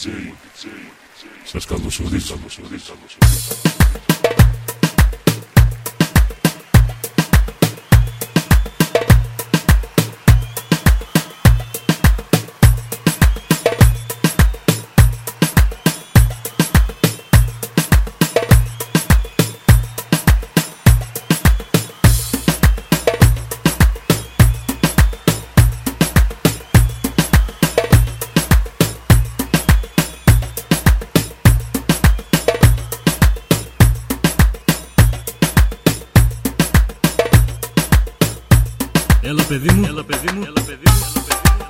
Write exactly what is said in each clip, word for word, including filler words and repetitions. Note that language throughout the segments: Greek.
Σας καλωσορίζω. Έλα παιδί μου, έλα παιδί μου, έλα παιδί μου, έλα παιδί μου.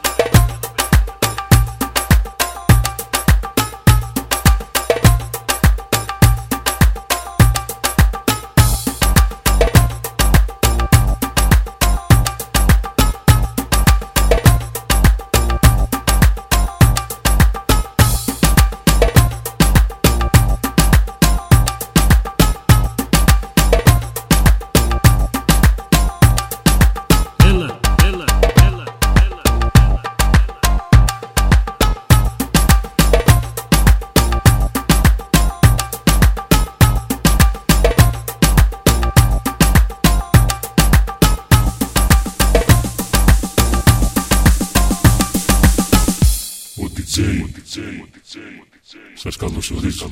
Σας καλωσορίζω.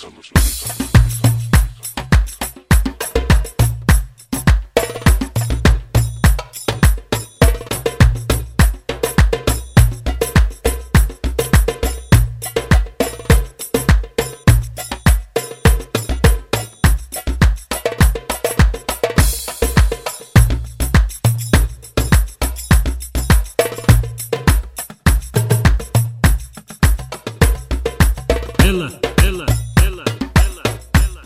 Έλα, έλα, έλα, έλα, έλα,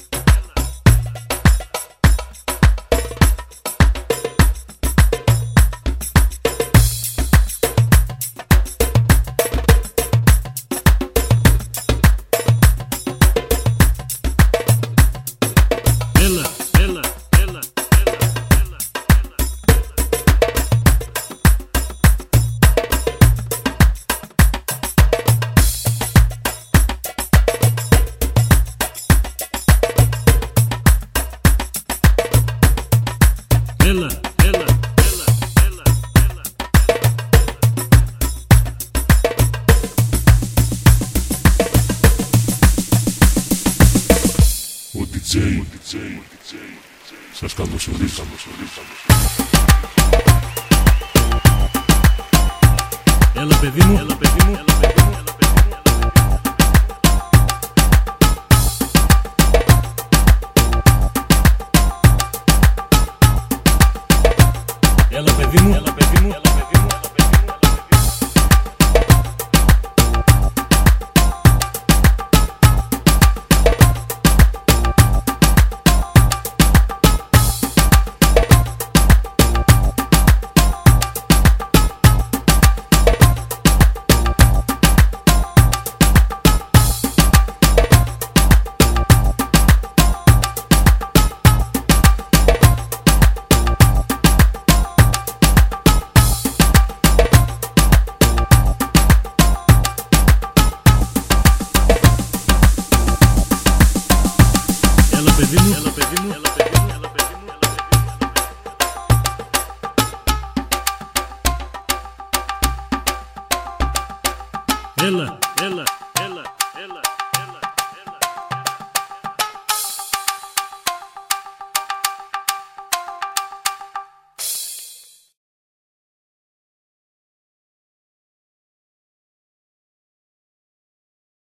έλα, έλα, έλα, έλα, Έλα, έλα, έλα, έλα, έλα. Ο ντι τζέι σας καλωσορίζω. Έλα παιδί μου, έλα παιδί μου, έλα παιδί μου, έλα παιδί μου. Έλα παιδί μου, έλα παιδί μου, έλα παιδί μου, έλα παιδί μου, έλα παιδί μου. Έλα παιδί μου, έλα παιδί μου, έλα παιδί μου, έλα παιδί μου, έλα παιδί μου. Έλα, έλα.